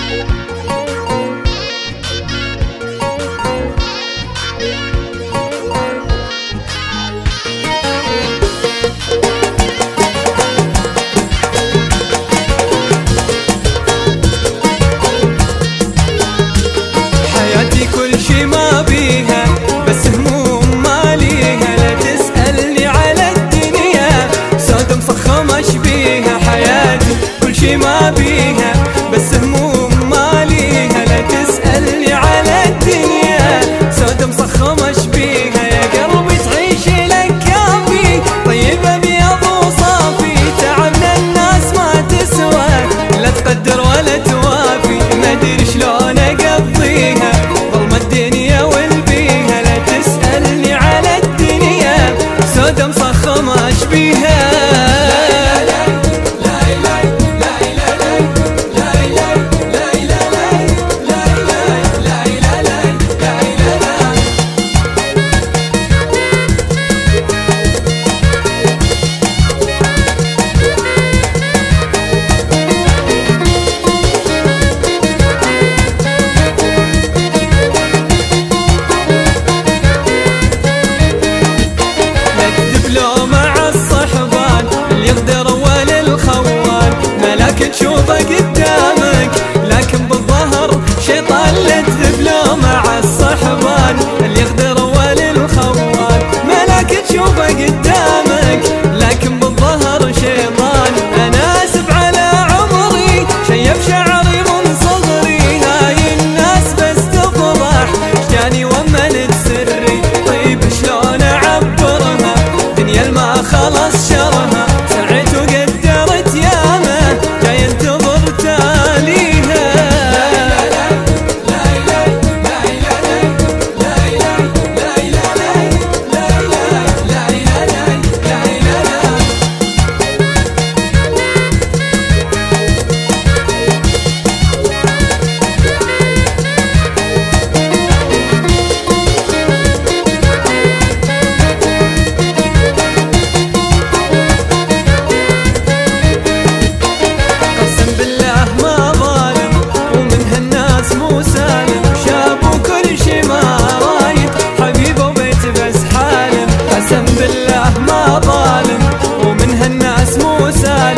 ما بيها بس هموم ما ليها، لا تسألني على الدنيا سود مصخمش بيها. يا قلبي تعيش لك كافي طيب ابيض وصافي، تعبنا الناس ما تسوى لا تقدر ولا توافي، ما ادري شلون اقضيها ظلم الدنيا والبيها، لا تسألني على الدنيا سود مصخمش بيها. تشوفه قدامك لكن بالظهر شيطان، لا تذب له مع الصحبان اللي يقدر ولي الخوان، ملاك تشوفه قدامك لكن بالظهر شيطان. انا اسف على عمري شيب شعري من صغري، هاي الناس بس تفضح جاني ومنت سري، طيب شلون اعبرها دنيا ما خلص شرها، سعيت وقدرت ياما جاي انتظر تاليها. قسم بالله ما ظالم ومن هالناس مو سالم،